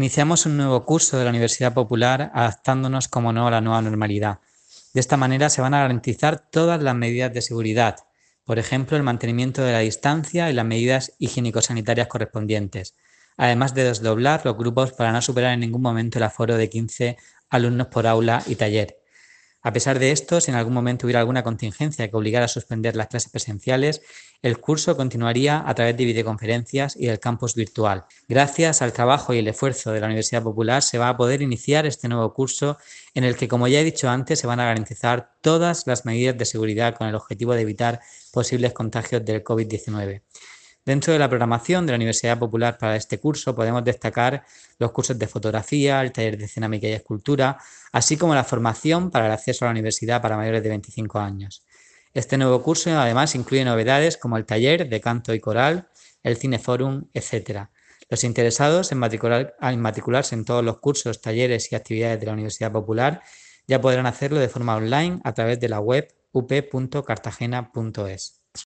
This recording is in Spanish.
Iniciamos un nuevo curso de la Universidad Popular adaptándonos, como no, a la nueva normalidad. De esta manera se van a garantizar todas las medidas de seguridad, por ejemplo, el mantenimiento de la distancia y las medidas higiénico-sanitarias correspondientes, además de desdoblar los grupos para no superar en ningún momento el aforo de 15 alumnos por aula y taller. A pesar de esto, si en algún momento hubiera alguna contingencia que obligara a suspender las clases presenciales, el curso continuaría a través de videoconferencias y del campus virtual. Gracias al trabajo y el esfuerzo de la Universidad Popular se va a poder iniciar este nuevo curso en el que, como ya he dicho antes, se van a garantizar todas las medidas de seguridad con el objetivo de evitar posibles contagios del COVID-19. Dentro de la programación de la Universidad Popular para este curso podemos destacar los cursos de fotografía, el taller de cerámica y escultura, así como la formación para el acceso a la universidad para mayores de 25 años. Este nuevo curso además incluye novedades como el taller de canto y coral, el cineforum, etc. Los interesados en matricularse en todos los cursos, talleres y actividades de la Universidad Popular ya podrán hacerlo de forma online a través de la web up.cartagena.es.